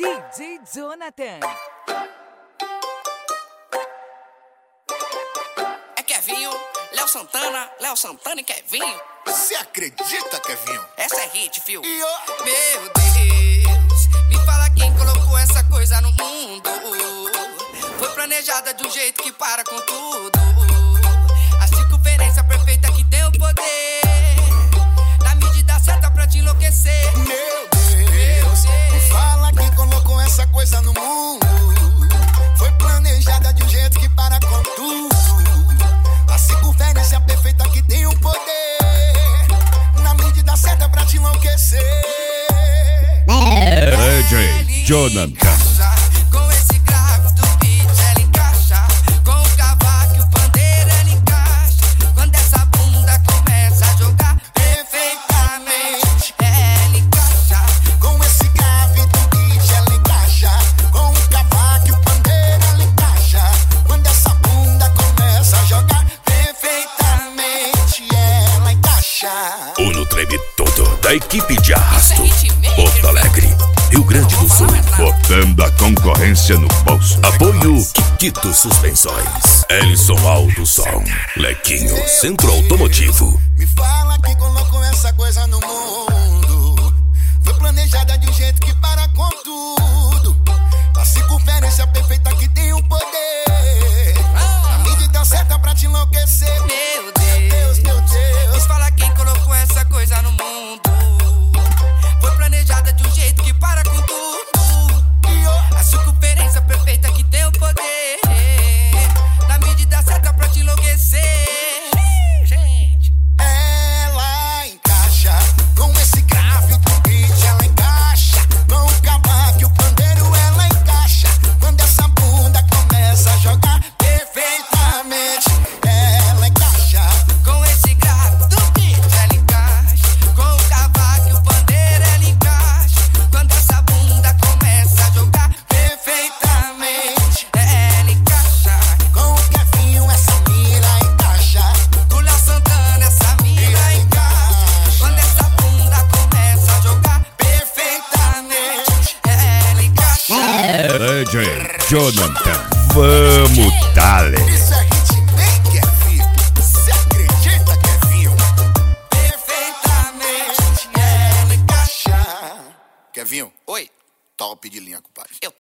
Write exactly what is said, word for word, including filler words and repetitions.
D J Jonathan. É Kevinho, Léo Santana, Léo Santana e Kevinho. Você acredita, Kevinho? Essa é hit, fio. E ó, Meu Deus, me fala quem colocou essa coisa no mundo. Foi planejada de um jeito que para com tudo. A circunferência perfeita que tem o poder, na medida certa pra te enlouquecer. meu Deus, me fala quem colocou essa coisa no mundo. Foi planejada de um jeito que para com tudo. A circunferência perfeita que tem o poder, na medida certa pra te enlouquecer. D J Jonathan. Com esse grave do beat ela encaixa, com o cavaco e o pandeiro ela encaixa. Quando essa bunda começa a jogar perfeitamente, ela encaixa. Com esse grave do beat ela encaixa, com o cavaco e o pandeiro ela encaixa. Quando essa bunda começa a jogar perfeitamente, ela encaixa. Uno treme todo da equipe de arrasto. Porto Alegre, Rio Grande do Sul, botando a concorrência no bolso. Apoio Kikito Suspensões, Ellison Alto Som, Lequinho Centro Automotivo. Me fala quem colocou essa coisa no mundo. Foi planejada de um jeito que para com tudo. A circunferência perfeita que tem o poder, na medida certa pra te enlouquecer. Meu Deus, meu Deus. me fala quem colocou essa coisa no mundo. Foi planejada de um jeito que para com tudo. A circunferência perfeita que tem o poder, na medida certa pra te enlouquecer. Gente, Ela encaixa, com esse grave do beat ela encaixa, com o cavaco e o pandeiro ela encaixa. Quando essa bunda começa a jogar perfeitamente, ela encaixa. com esse grave do beat ela encaixa, com o cavaco e o pandeiro ela encaixa. Quando essa bunda começa a jogar perfeitamente, ela encaixa. Com o Kevinho essa mira encaixa. Do Léo Santana essa mina encaixa. Quando essa bunda começa a jogar perfeitamente, ela encaixa. D J Jonathan, vamos dale.